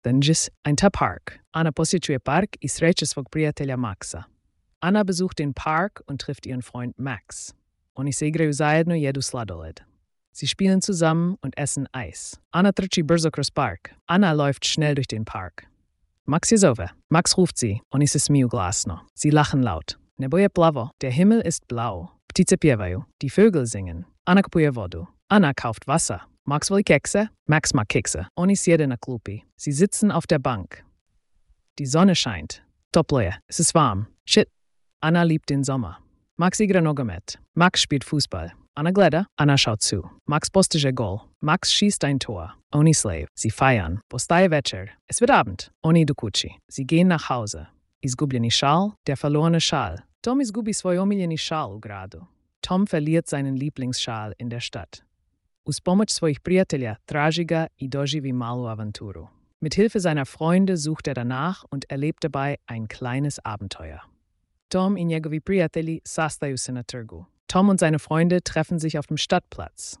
Danžis ein Park. Ana posjećuje park I sreće svog prijatelja Maxa. Ana besucht den Park und trifft ihren Freund Max. Oni se igraju zajedno I jedu sladoled. Sie spielen zusammen und essen Eis. Ana trči brzo kroz park. Ana läuft schnell durch den Park. Max je zove. Max ruft sie. Oni se smiju glasno. Sie lachen laut. Nebo je plavo. Der Himmel ist blau. Ptice pjevaju. Die Vögel singen. Ana kupuje vodu. Ana kauft Wasser. Max will Kekse? Max mag Kekse. Oni sjede na klupi. Sie sitzen auf der Bank. Die Sonne scheint. Toplo je. Es ist warm. Shit. Ana liebt den Sommer. Max igra nogomet. Max spielt Fußball. Ana gleda. Ana schaut zu. Max postiže gol. Max schießt ein Tor. Oni slave. Sie feiern. Postaje večer. Es wird Abend. Oni idu kući. Sie gehen nach Hause. Izgubljeni šal. Der verlorene Schal. Tom izgubi svoj omiljeni šal u gradu. Tom verliert seinen Lieblingsschal in der Stadt. Uz pomoć svojih prijatelja traži ga I doživi malu avanturu. Mit Hilfe seiner Freunde sucht danach und erlebt dabei ein kleines Abenteuer. Tom I njegovi prijatelji sastaju se na trgu. Tom und seine Freunde treffen sich auf dem Stadtplatz.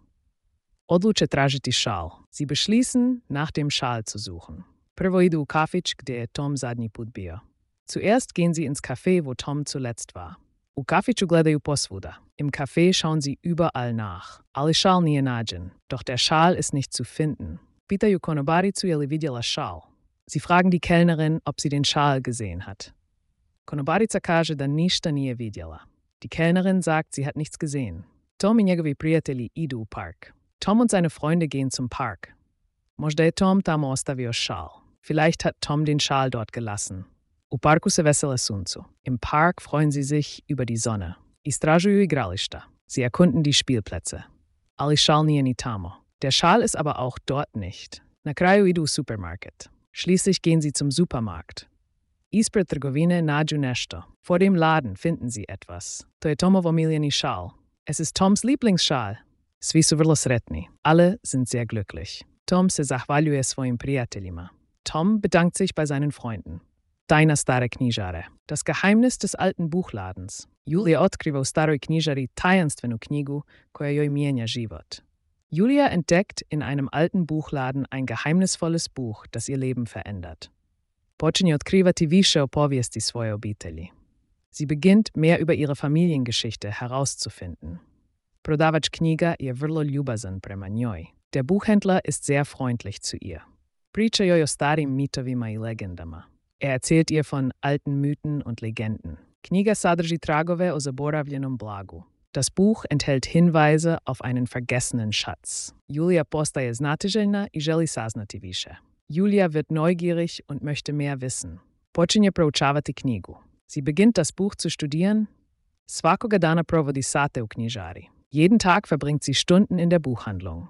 Odluče tražiti šal. Sie beschließen, nach dem Schal zu suchen. Prvo idu u kafić gdje je Tom zadnji put bio. Zuerst gehen sie ins Café, wo Tom zuletzt war. U kafiću gledaju posvuda. Im Café schauen sie überall nach. Ali šal nije nađen. Doch der Schal ist nicht zu finden. Pitaju konobaricu je li vidjela šal. Sie fragen die Kellnerin, ob sie den Schal gesehen hat. Konobarica kaže da ništa nije vidjela. Die Kellnerin sagt, sie hat nichts gesehen. Tom I njegovi prijatelji idu u park. Tom und seine Freunde gehen zum Park. Možda je Tom tamo ostavio šal. Vielleicht hat Tom den Schal dort gelassen. U parku se vesele suncu. Im Park freuen sie sich über die Sonne. Istražuju igrališta. Sie erkunden die Spielplätze. Ali šal nije ni tamo. Der Schal ist aber auch dort nicht. Na kraju idu u supermarket. Schließlich gehen sie zum Supermarkt. Ispred trgovine nađu nešto. Vor dem Laden finden sie etwas. To je Tomov omiljeni šal. Es ist Toms Lieblingsschal. Svi su vrlo sretni. Alle sind sehr glücklich. Tom se zahvaljuje svojim prijateljima. Tom bedankt sich bei seinen Freunden. Tajna stare knjižare. Das Geheimnis des alten Buchladens. Julija otkriva u staroj knjižari tajanstvenu knjigu koja joj mijenja život. Julia entdeckt in einem alten Buchladen ein geheimnisvolles Buch, das ihr Leben verändert. Počinje otkrivati više o povijesti svoje obitelji. Sie beginnt mehr über ihre Familiengeschichte herauszufinden. Prodavač knjiga je vrlo ljubazan prema njoj. Der Buchhändler ist sehr freundlich zu ihr. Priča joj o starim mitovima I legendama. Erzählt ihr von alten Mythen und Legenden. Knjiga sadrži tragove o zaboravljenom blagu. Das Buch enthält Hinweise auf einen vergessenen Schatz. Julia postaje znatiželjna I želi saznati više. Julia wird neugierig und möchte mehr wissen. Počinje proučavati knjigu. Sie beginnt das Buch zu studieren. Svakoga dana provodi sate u knjižari. Jeden Tag verbringt sie Stunden in der Buchhandlung.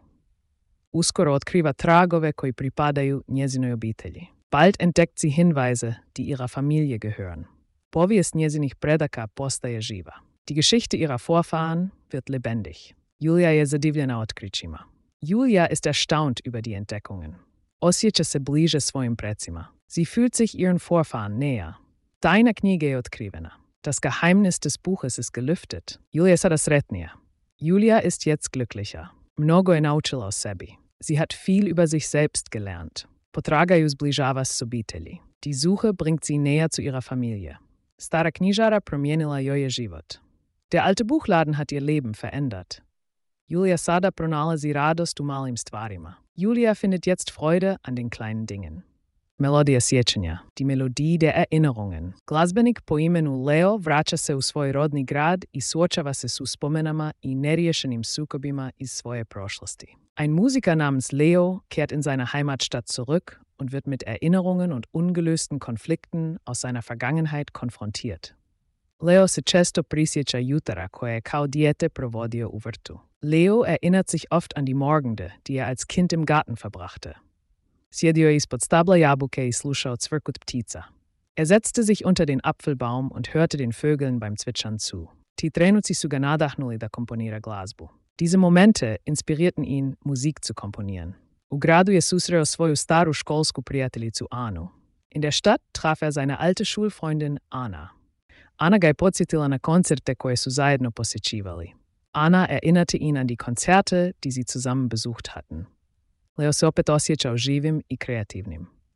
Uskoro otkriva tragove koji pripadaju njezinoj obitelji. Bald entdeckt sie Hinweise, die ihrer Familie gehören. Povijest njezinih predaka postaje živa. Die Geschichte ihrer Vorfahren wird lebendig. Julia je zadivljena otkrićima. Julia ist erstaunt über die Entdeckungen. Osjeća se bliže svojim precima. Sie fühlt sich ihren Vorfahren näher. Tajna knjige je otkrivena. Das Geheimnis des Buches ist gelüftet. Julia je sada sretnija. Julia ist jetzt glücklicher. Mnogo je naučila o sebi. Sie hat viel über sich selbst gelernt. Potraga ju zbližava s obitelji. Die Suche bringt sie näher zu ihrer Familie. Stara knjižara promijenila joj je život. Der alte Buchladen hat ihr Leben verändert. Julia sada pronalazi radost u malim stvarima. Julia findet jetzt Freude an den kleinen Dingen. Melodija sjećanja, die Melodie der Erinnerungen. Glazbenik po imenu Leo vraća se u svoj rodni grad I suočava se s uspomenama I neriješenim sukobima iz svoje prošlosti. Ein Musiker namens Leo kehrt in seine Heimatstadt zurück und wird mit Erinnerungen und ungelösten Konflikten aus seiner Vergangenheit konfrontiert. Leo se često prisjeća jutara koje je kao dijete provodio u vrtu. Leo erinnert sich oft an die Morgende, die er als Kind im Garten verbrachte. Sjedio je ispod stabla jabuke I slušao cvrkut ptica. Er setzte sich unter den Apfelbaum und hörte den Vögeln beim Zwitschern zu. Ti trenuci su ga nadahnuli da komponira glazbu. Diese Momente inspirierten ihn, Musik zu komponieren. U gradu je susreo svoju staru školsku prijateljicu Anu. In der Stadt traf er seine alte Schulfreundin Ana. Ana ga je podsjetila na koncerte koje su zajedno posjećivali. Ana erinnerte ihn an die Konzerte, die sie zusammen besucht hatten. Leo se opet osjećao živim I kreativnim.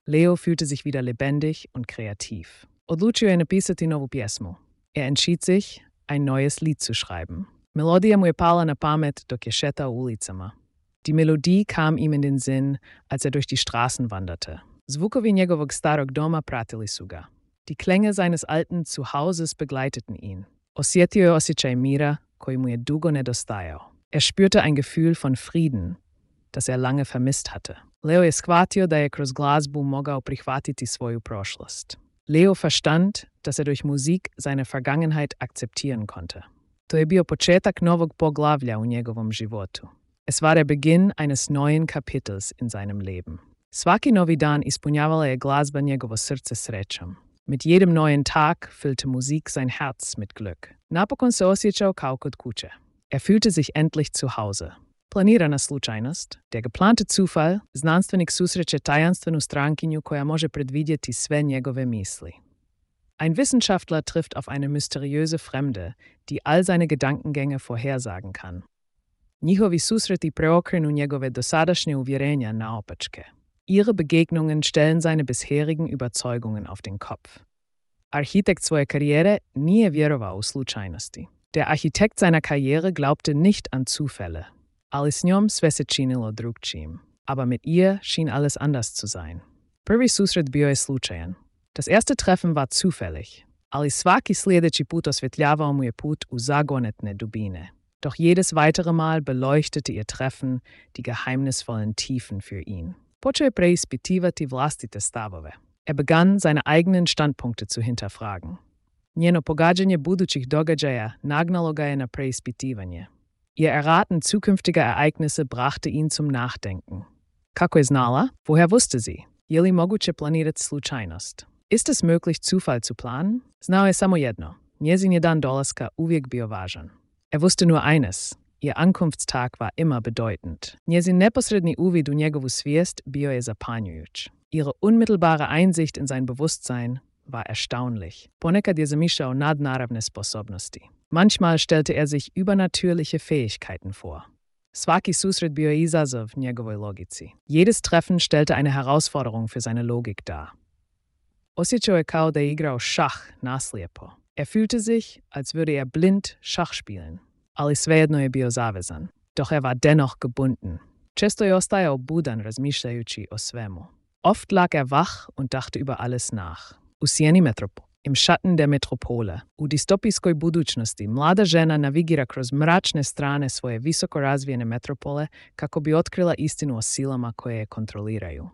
Leo fühlte sich wieder lebendig und kreativ. Odlučio je napisati novu pjesmu. Entschied sich, ein neues Lied zu schreiben. Melodija mu je pala na pamet dok je šetao ulicama. Die Melodie kam ihm in den Sinn, als durch die Straßen wanderte. Zvukovi njegovog starog doma pratili su ga. Die Klänge seines alten Zuhauses begleiteten ihn. Osjetio je osjećaj mira koji mu je dugo nedostajao. Spürte ein Gefühl von Frieden, das lange vermisst hatte. Leo je shvatio da je kroz glazbu mogao prihvatiti svoju prošlost. Leo verstand, dass durch Musik seine Vergangenheit akzeptieren konnte. To je bio početak novog poglavlja u njegovom životu. Es war der Beginn eines neuen Kapitels in seinem Leben. Svaki novi dan ispunjavala je glazba njegovo srce srećom. Mit jedem neuen Tag füllte Musik sein Herz mit Glück. Napokon se osjećao kao kod kuće. Fühlte sich endlich zu Hause. Planirana slučajnost, der geplante Zufall, znanstvenik susreće tajanstvenu strankinju koja može predvidjeti sve njegove misli. Ein Wissenschaftler trifft auf eine mysteriöse Fremde, die all seine Gedankengänge vorhersagen kann. Njihovi susreti preokrenu njegove dosadašnje uvjerenja naopačke. Ihre Begegnungen stellen seine bisherigen Überzeugungen auf den Kopf. Architekt svoje karijere nije vjerovao u slučajnosti. Der Architekt seiner Karriere glaubte nicht an Zufälle. Ali s njom sve se činilo drugčijim. Aber mit ihr schien alles anders zu sein. Prvi susret bio je slučajan. Das erste Treffen war zufällig. Ali svaki sljedeći put osvjetljavao mu je put u zagonetne dubine. Doch jedes weitere Mal beleuchtete ihr Treffen die geheimnisvollen Tiefen für ihn. Počeo je preispitivati vlastite stavove. Begann seine eigenen Standpunkte zu hinterfragen. Njeno pogađanje budućih događaja nagnalo ga je na preispitivanje. Ihr Erraten zukünftiger Ereignisse brachte ihn zum Nachdenken. Kako je znala? Woher wusste sie? Je li moguće planirati slučajnost? Ist es möglich, Zufall zu planen? Znao je samo jedno. Njezin je dan dolaska uvijek bio važan. Wusste nur eines. Ihr Ankunftstag war immer bedeutend. Njezin neposredni uvid u njegovu svijest bio je zapanjujuć. Ihre unmittelbare Einsicht in sein Bewusstsein war erstaunlich. Ponekad je zamišljao nadnaravne sposobnosti. Manchmal stellte sich übernatürliche Fähigkeiten vor. Svaki susret bio je izazov njegovoj logici. Jedes Treffen stellte eine Herausforderung für seine Logik dar. Osjećao je kao da je igrao šah naslijepo. Fühlte sich, als würde blind Schach spielen. Ali svejedno je bio zavezan. Doch war dennoch gebunden. Često je ostajao budan razmišljajući o svemu. Oft lag wach und dachte über alles nach. U sjeni metropole, im Schatten der Metropole, u distopijskoj budućnosti, mlada žena navigira kroz mračne strane svoje visoko razvijene metropole kako bi otkrila istinu o silama koje je kontroliraju.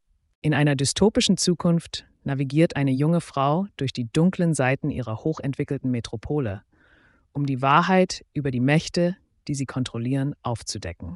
In einer dystopischen Zukunft navigiert eine junge Frau durch die dunklen Seiten ihrer hochentwickelten Metropole, um die Wahrheit über die Mächte, die sie kontrollieren, aufzudecken.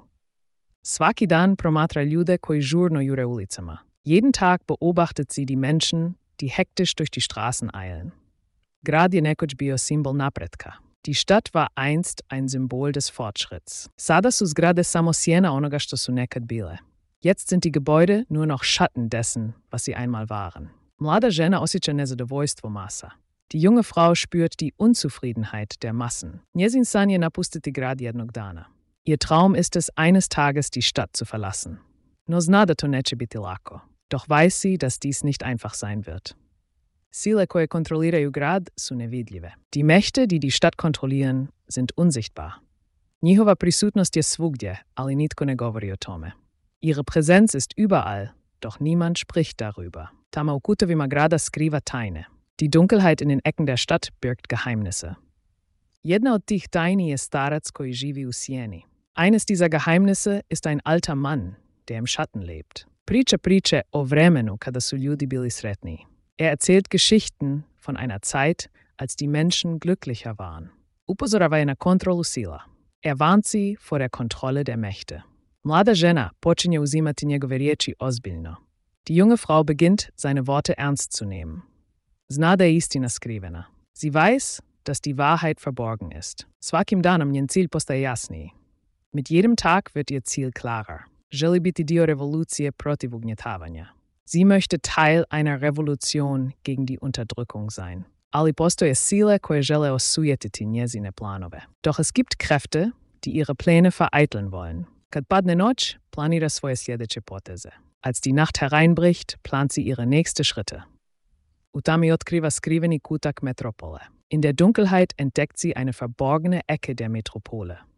Svaki dan promatra ljude koji žurno jure ulicama. Jeden Tag beobachtet sie die Menschen, die hektisch durch die Straßen eilen. Grad je nekoć bio simbol napretka. Die Stadt war einst ein Symbol des Fortschritts. Sada su zgrade samo sjena onoga što su nekad bile. Jetzt sind die Gebäude nur noch Schatten dessen, was sie einmal waren. Mlada žena osjeća nezadovoljstvo masa. Die junge Frau spürt die Unzufriedenheit der Massen. Njezin san je napustiti grad jednog dana. Ihr Traum ist es, eines Tages die Stadt zu verlassen. No zna da to neće biti lako. Doch weiß sie, dass dies nicht einfach sein wird. Sile koje kontroliraju grad su nevidljive. Die Mächte, die die Stadt kontrollieren, sind unsichtbar. Njihova prisutnost je svugdje, ali nitko ne govori o tome. Ihre Präsenz ist überall, doch niemand spricht darüber. Tama u kutovima grada skriva tajne. Die Dunkelheit in den Ecken der Stadt birgt Geheimnisse. Jedna od tih tajni je starac koji živi u sjeni. Eines dieser Geheimnisse ist ein alter Mann, der im Schatten lebt. Priča priče o vremenu kada su ljudi bili sretniji. Erzählt Geschichten von einer Zeit, als die Menschen glücklicher waren. Upozorava je na kontrolu sila. Warnt sie vor der Kontrolle der Mächte. Mlada žena počinje uzimati njegove riječi ozbiljno. Die junge Frau beginnt, seine Worte ernst zu nehmen. Zna da je istina skrivena. Sie weiß, dass die Wahrheit verborgen ist. Svakim danom njen cilj postaje jasniji. Mit jedem Tag wird ihr Ziel klarer. Želi biti dio revolucije protiv ugnjetavanja. Sie möchte Teil einer Revolution gegen die Unterdrückung sein. Ali postoje sile koje žele osujetiti njezine planove. Doch es gibt Kräfte, die ihre Pläne vereiteln wollen. Kad padne noć, planira svoje sljedeće poteze. Als die Nacht hereinbricht, plant sie ihre nächsten Schritte. U tam je otkriva skriveni kutak metropole. In der Dunkelheit entdeckt sie eine verborgene Ecke der Metropole.